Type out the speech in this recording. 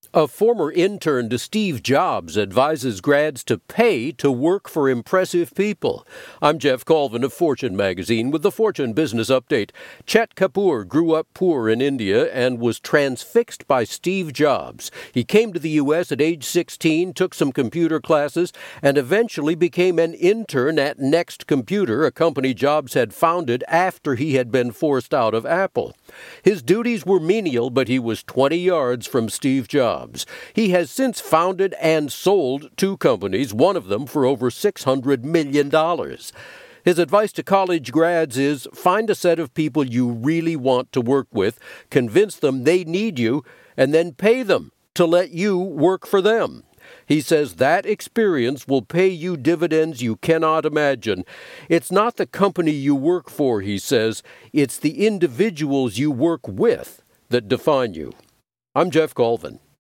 A former intern to Steve Jobs advises grads to pay to work for impressive people. I'm Jeff Colvin of Fortune magazine with the Fortune Business Update. Chet Kapoor grew up poor in India and was transfixed by Steve Jobs. He came to the U.S. at age 16, took some computer classes, and eventually became an intern at Next Computer, a company Jobs had founded after he had been forced out of Apple. His duties were menial, but he was 20 yards from Steve Jobs. He has since founded and sold two companies, one of them for over $600 million. His advice to college grads is find a set of people you really want to work with, convince them they need you, and then pay them to let you work for them. He says that experience will pay you dividends you cannot imagine. It's not the company you work for, he says. It's the individuals you work with that define you. I'm Jeff Colvin.